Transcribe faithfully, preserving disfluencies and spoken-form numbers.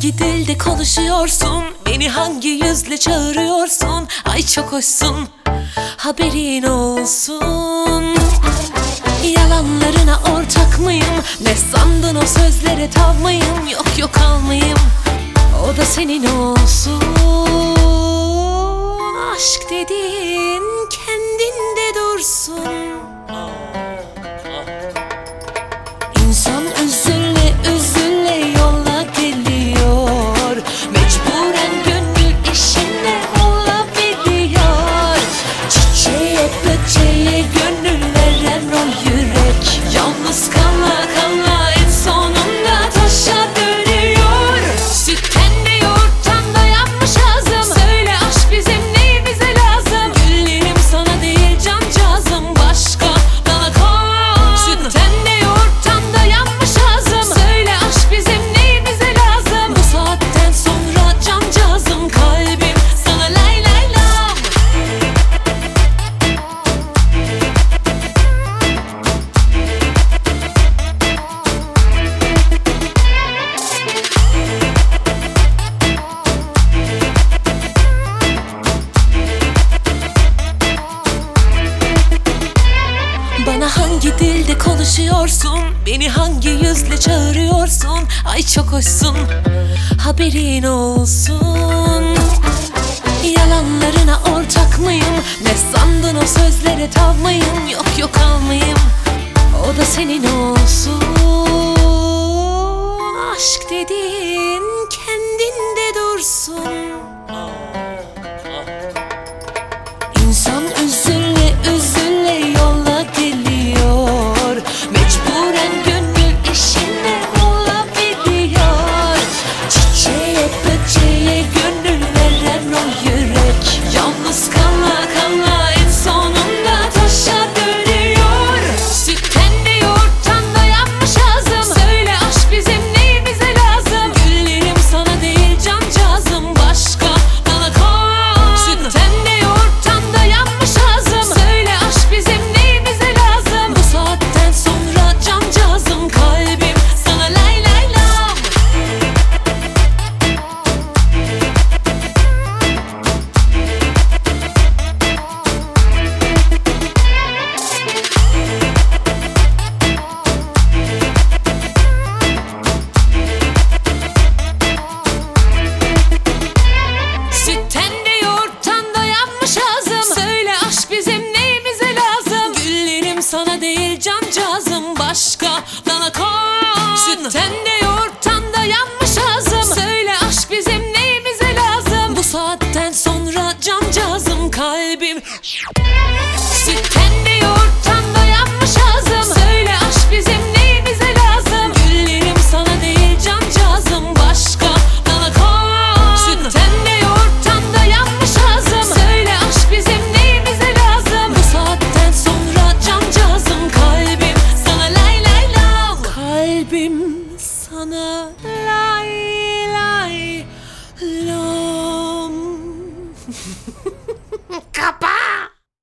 hangi dilde konuşuyorsun? Beni hangi yüzle çağırıyorsun? Ay çok hoşsun, haberin olsun. Yalanlarına ortak mıyım? Ne sandın o sözlere tav mıyım? Yok yok almayayım, o da senin olsun. Aşk dediğin kendinde dursun. İnsan üzüle üzüle yola geliyor, mecburen gönül işine olabiliyor. Çiçeğe böceğe gönül veren o yürek, yalnız kala kala en sonunda taşa dönüyor. Sütten de yoğurttan da yanmış ağzım. Söyle aşk bizim neyimize lazım? Güllerim sana değil cancağızım, başka dala koy. Sütten de yoğurttan da yanmış ağzım. Söyle aşk bizim neyimize lazım? Bu saatten sonra cancağızım, kalbim sana lay lay lam. Bana hangi dilde konuşuyorsun? Beni hangi yüzle çağırıyorsun? Ay çok hoşsun, haberin olsun. Yalanlarına ortak mıyım? Ne sandın o sözlere tav mıyım? Yok yok almayayım, o da senin olsun. Aşk dediğin kendinde dursun.